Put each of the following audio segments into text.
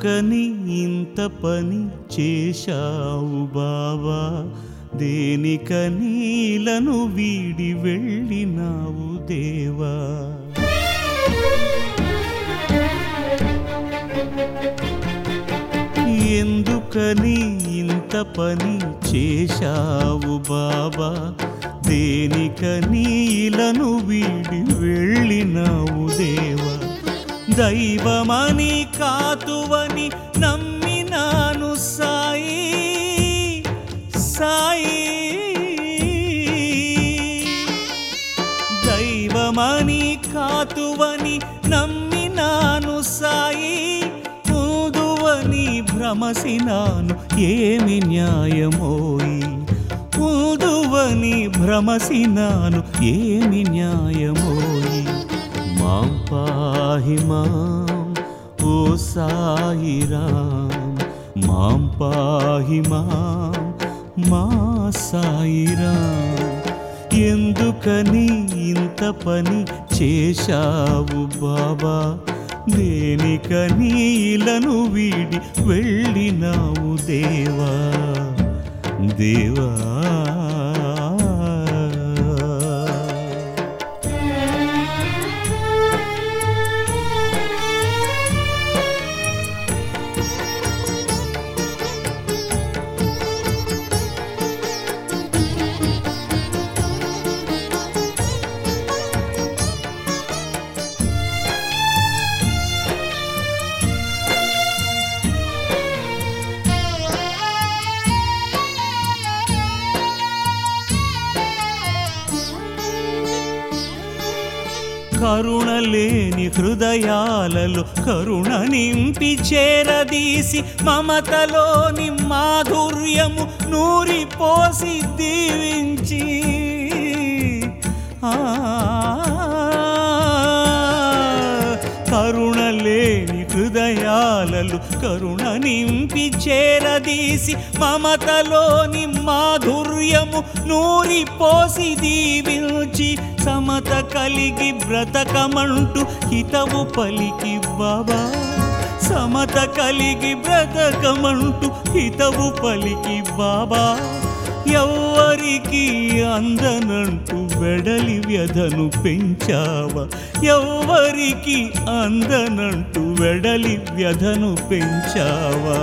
ఎందుకని ఇంత పని చేశావు బాబా, దేనికని ఇలను వీడి వెళ్ళినావు దేవా. ఎందుకని ఇంత పని చేశావు బాబా, దేనికని ఇలను వీడి వెళ్ళినావు దేవా. దైవమని కాతువని నమ్మినాను సాయి సాయి, దైవమని కాతువని నమ్మినాను సాయి, ఊదువని భ్రమసినాను ఏమి న్యాయమోయి, ఊదువని భ్రమసినాను ఏమి న్యాయమోయి. మాం పాహి మాం ఓ సాయి రాం, మాం పాహి మాం మా సాయి రాం. ఎందుకని ఇంత పని చేశావు బాబా, దేనికని ఇలను వీడి వెళ్ళినావు దేవా దేవా. కరుణలేని హృదయాలలో కరుణ నింపి చేరదీసి, మమతలోని మాధుర్యము నూరిపోసి దీవించి, కరుణలేని హృదయాలలో కరుణ నింపి చేరదీసి, మమతలోని మాధుర్యము నూరిపోసి దీవించి, సమత కలిగి బ్రతకమంటూ హితవు పలికి బాబా, సమత కలిగి బ్రతకమంటూ హితవు పలికి బాబా. ఎవ్వరికి అందనంటూ వెడలి వ్యధను పెంచావా, ఎవ్వరికి అందనంటూ వెడలి వ్యధను పెంచావా.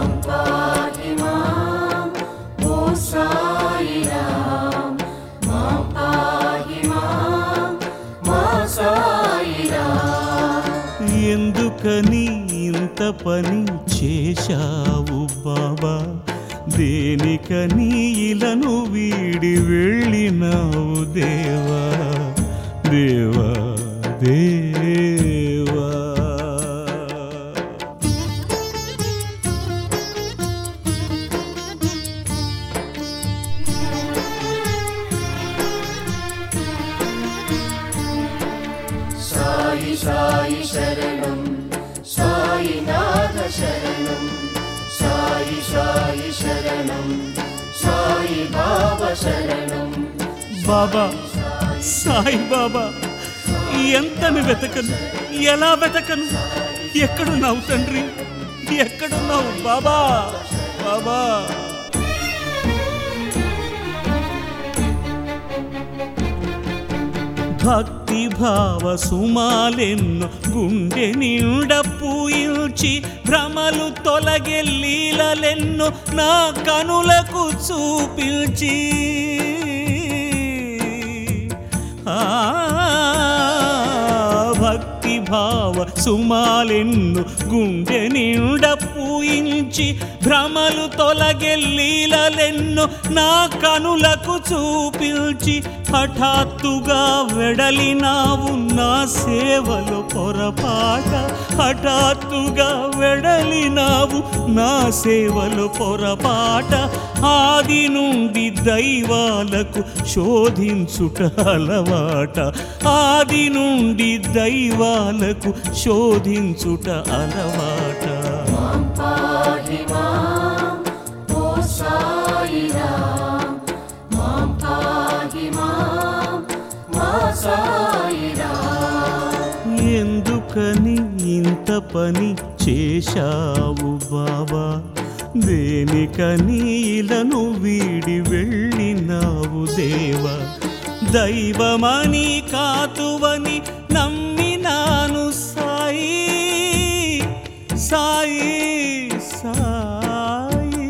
ఎందుకని ఇంత పని చేశావు బాబా, దేనికని ఇలను వీడి వెళ్ళినావు దేవా దేవా దేవా. సాయి సాయి శరణం, సాయినాథ శరణం, సాయి సాయి శరణం, సాయి బాబా శరణం. బాబా సాయి బాబా, ఎంతని వెతకను, ఎలా వెతకను, ఎక్కడున్నావు తండ్రి, ఎక్కడున్నావు బాబా బాబా. భక్తి భావ సుమాలెన్నో గుండె నిండ పూయించి, భ్రమలు తొలగే లీలలెన్నో నా కనులకు చూపించి, భక్తి భావ సుమాలెన్ను గుండె నిండ పూయించి, భ్రమలు తొలగే లీలలెన్నో నా కనులకు చూపించి, హఠాత్తుగా వెడలినావు నా సేవలో పొరపాట, హఠాత్తుగా వెడలినావు నా సేవలో పొరపాట. ఆది నుండి దైవాలకు శోధించుట అలవాట, ఆది నుండి దైవాలకు శోధించుట అలవాట. ఎందుకని ఇంత పని చేశావు బావా దేనికని ఇలను వీడి వెళ్ళినావు దేవా దైవమని కాతువని నమ్మినాను సాయి సాయి సాయి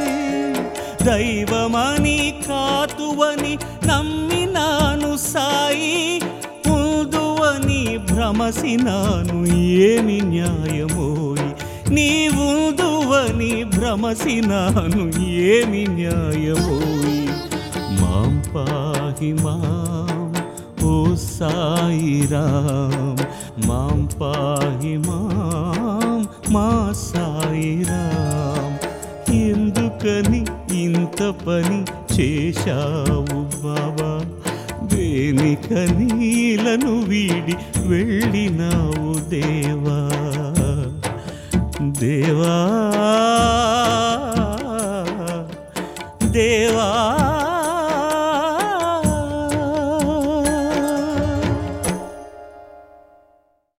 దైవమని కాతువని నమ్మినాను సాయి ఉందువని భ్రమసినాను ఏమి న్యాయమోయి నీవుందువని భ్రమసినాను ఏమి న్యాయమోయి మాం పాహి మాం ఓ సాయి రామ్ మాం పాహి మాం మా సాయి రామ్ ఎందుకని ఇంత పని చేశావు బాబా దేనికని ఇలను వీడి వెళ్ళినావు దేవా దేవా దేవా